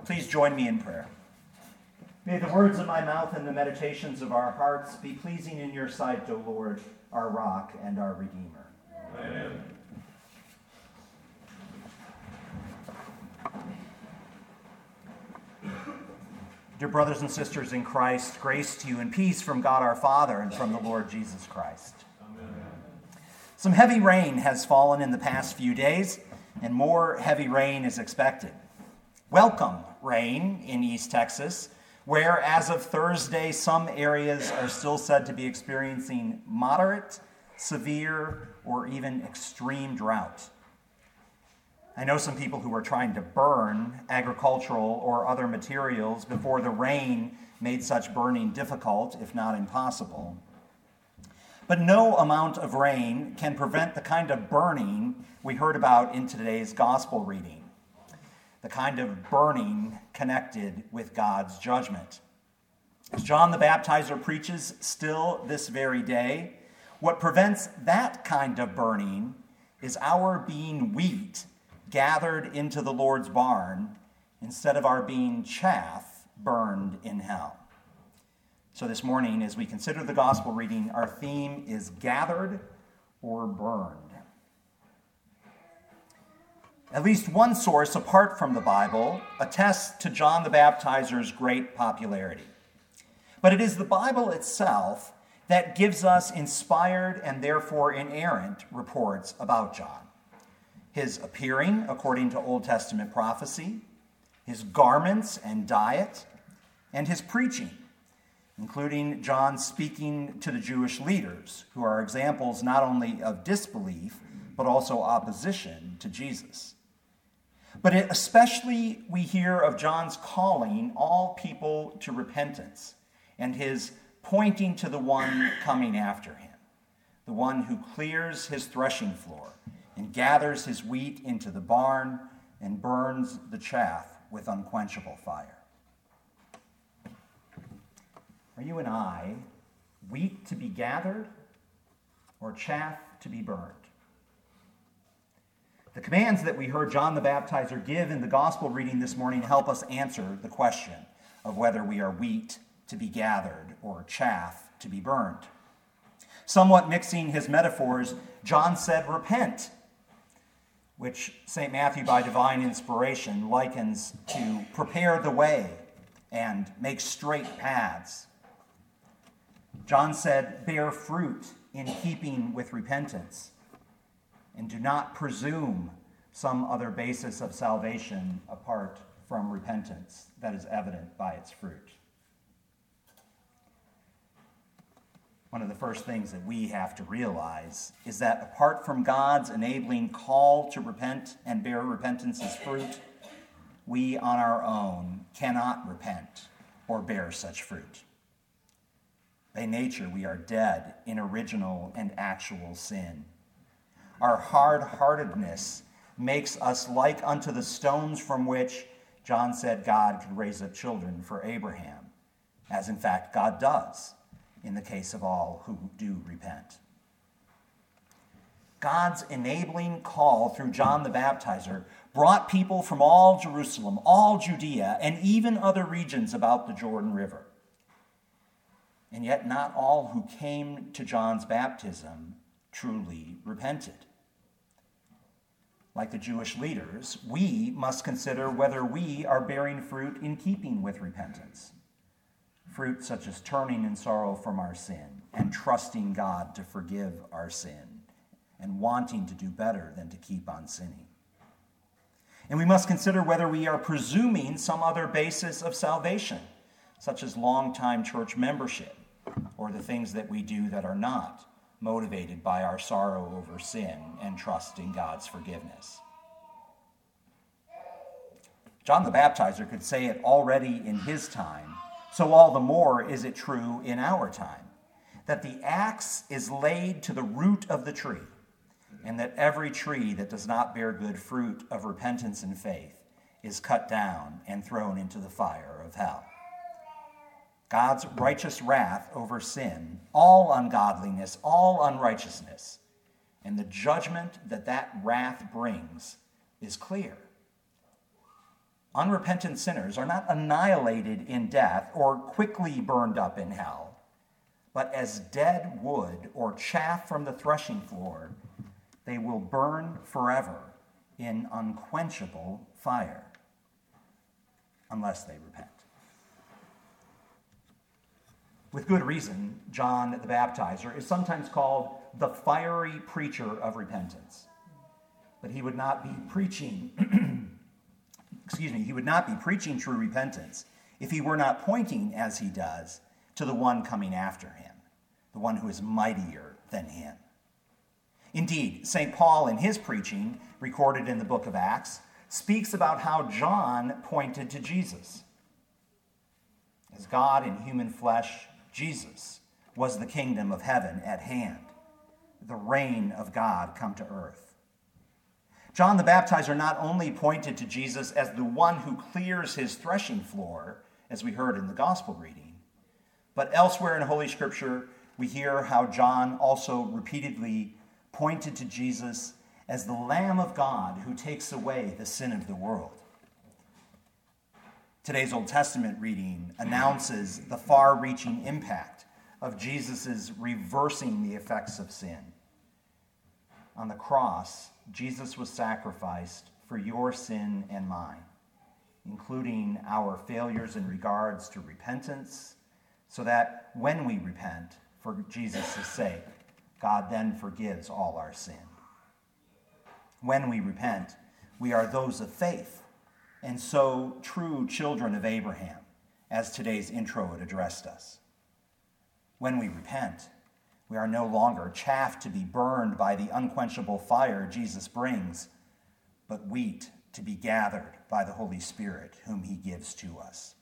Please join me in prayer. May the words of my mouth and the meditations of our hearts be pleasing in your sight, O Lord, our rock and our Redeemer. Amen. Dear brothers and sisters in Christ, grace to you and peace from God our Father and from the Lord Jesus Christ. Amen. Some heavy rain has fallen in the past few days, and more heavy rain is expected. Welcome rain in East Texas, where as of Thursday, some areas are still said to be experiencing moderate, severe, or even extreme drought. I know some people who are trying to burn agricultural or other materials before the rain made such burning difficult, if not impossible. But no amount of rain can prevent the kind of burning we heard about in today's gospel reading, the kind of burning connected with God's judgment. As John the Baptizer preaches still this very day, what prevents that kind of burning is our being wheat gathered into the Lord's barn instead of our being chaff burned in hell. So this morning, as we consider the gospel reading, our theme is gathered or burned. At least one source apart from the Bible attests to John the Baptizer's great popularity. But it is the Bible itself that gives us inspired and therefore inerrant reports about John. His appearing according to Old Testament prophecy, his garments and diet, and his preaching, including John speaking to the Jewish leaders, who are examples not only of disbelief, but also opposition to Jesus. But especially we hear of John's calling all people to repentance and his pointing to the one coming after him, the one who clears his threshing floor and gathers his wheat into the barn and burns the chaff with unquenchable fire. Are you and I wheat to be gathered or chaff to be burned? The commands that we heard John the Baptizer give in the gospel reading this morning help us answer the question of whether we are wheat to be gathered or chaff to be burned. Somewhat mixing his metaphors, John said, "Repent," which St. Matthew, by divine inspiration, likens to prepare the way and make straight paths. John said, "Bear fruit in keeping with repentance, and do not presume some other basis of salvation apart from repentance that is evident by its fruit." One of the first things that we have to realize is that apart from God's enabling call to repent and bear repentance's fruit, we on our own cannot repent or bear such fruit. By nature, we are dead in original and actual sin. Our hard-heartedness makes us like unto the stones from which John said God could raise up children for Abraham, as in fact God does in the case of all who do repent. God's enabling call through John the Baptizer brought people from all Jerusalem, all Judea, and even other regions about the Jordan River. And yet not all who came to John's baptism truly repented. Like the Jewish leaders, we must consider whether we are bearing fruit in keeping with repentance. Fruit such as turning in sorrow from our sin and trusting God to forgive our sin and wanting to do better than to keep on sinning. And we must consider whether we are presuming some other basis of salvation, such as long-time church membership or the things that we do that are not motivated by our sorrow over sin and trust in God's forgiveness. John the Baptizer could say it already in his time, so all the more is it true in our time, that the axe is laid to the root of the tree, and that every tree that does not bear good fruit of repentance and faith is cut down and thrown into the fire of hell. God's righteous wrath over sin, all ungodliness, all unrighteousness, and the judgment that that wrath brings is clear. Unrepentant sinners are not annihilated in death or quickly burned up in hell, but as dead wood or chaff from the threshing floor, they will burn forever in unquenchable fire, unless they repent. With good reason, John the Baptizer is sometimes called the fiery preacher of repentance. But he would not be preaching, he would not be preaching true repentance if he were not pointing, as he does, to the one coming after him, the one who is mightier than him. Indeed, St. Paul, in his preaching, recorded in the book of Acts, speaks about how John pointed to Jesus. As God in human flesh, Jesus was the kingdom of heaven at hand, the reign of God come to earth. John the Baptizer not only pointed to Jesus as the one who clears his threshing floor, as we heard in the gospel reading, but elsewhere in Holy Scripture, we hear how John also repeatedly pointed to Jesus as the Lamb of God who takes away the sin of the world. Today's Old Testament reading announces the far-reaching impact of Jesus' reversing the effects of sin. On the cross, Jesus was sacrificed for your sin and mine, including our failures in regards to repentance, so that when we repent for Jesus' sake, God then forgives all our sin. When we repent, we are those of faith, and so true children of Abraham, as today's intro had addressed us. When we repent, we are no longer chaff to be burned by the unquenchable fire Jesus brings, but wheat to be gathered by the Holy Spirit, whom he gives to us.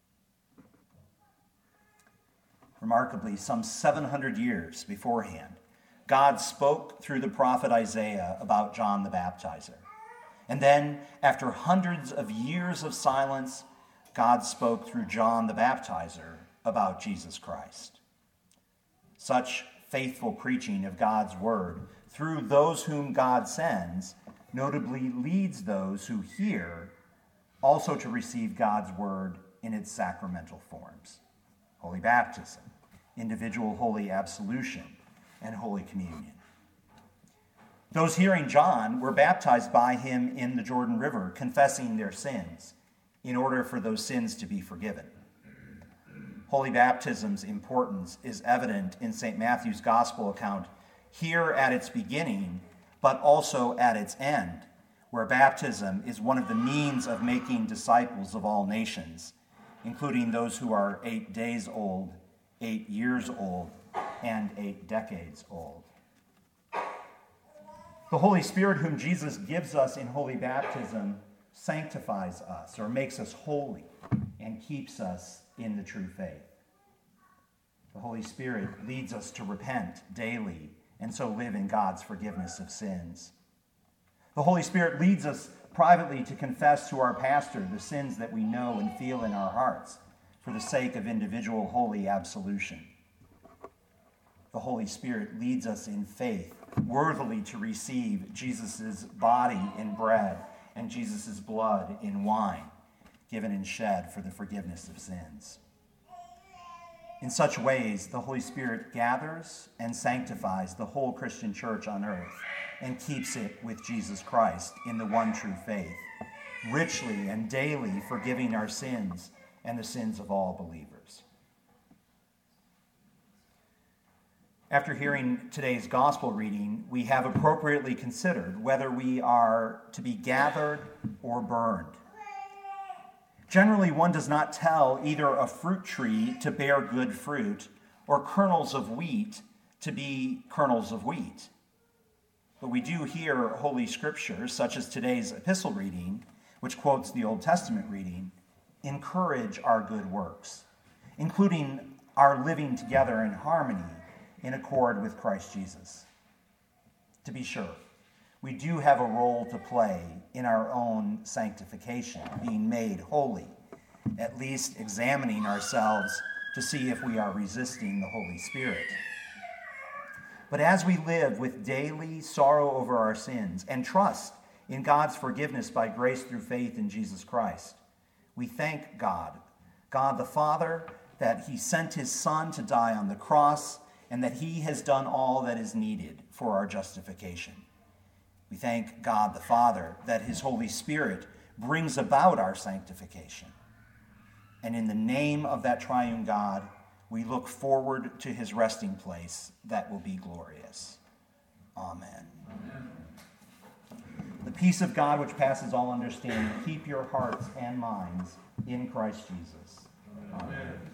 Remarkably, some 700 years beforehand, God spoke through the prophet Isaiah about John the Baptizer. And then, after hundreds of years of silence, God spoke through John the Baptizer about Jesus Christ. Such faithful preaching of God's word through those whom God sends notably leads those who hear also to receive God's word in its sacramental forms: holy baptism, individual holy absolution, and Holy Communion. Those hearing John were baptized by him in the Jordan River, confessing their sins in order for those sins to be forgiven. Holy baptism's importance is evident in St. Matthew's gospel account here at its beginning, but also at its end, where baptism is one of the means of making disciples of all nations, including those who are 8 days old, 8 years old, and 8 decades old. The Holy Spirit whom Jesus gives us in holy baptism sanctifies us, or makes us holy, and keeps us in the true faith. The Holy Spirit leads us to repent daily and so live in God's forgiveness of sins. The Holy Spirit leads us privately to confess to our pastor the sins that we know and feel in our hearts for the sake of individual holy absolution. The Holy Spirit leads us in faith worthily to receive Jesus' body in bread and Jesus' blood in wine, given and shed for the forgiveness of sins. In such ways, the Holy Spirit gathers and sanctifies the whole Christian church on earth and keeps it with Jesus Christ in the one true faith, richly and daily forgiving our sins and the sins of all believers. After hearing today's gospel reading, we have appropriately considered whether we are to be gathered or burned. Generally, one does not tell either a fruit tree to bear good fruit or kernels of wheat to be kernels of wheat. But we do hear Holy Scriptures, such as today's epistle reading, which quotes the Old Testament reading, encourage our good works, including our living together in harmony in accord with Christ Jesus. To be sure, we do have a role to play in our own sanctification, being made holy, at least examining ourselves to see if we are resisting the Holy Spirit. But as we live with daily sorrow over our sins and trust in God's forgiveness by grace through faith in Jesus Christ, We thank God, God the Father, that he sent his Son to die on the cross and that he has done all that is needed for our justification. We thank God the Father that his Holy Spirit brings about our sanctification. And in the name of that triune God, we look forward to his resting place that will be glorious. Amen. Amen. The peace of God, which passes all understanding, keep your hearts and minds in Christ Jesus. Amen.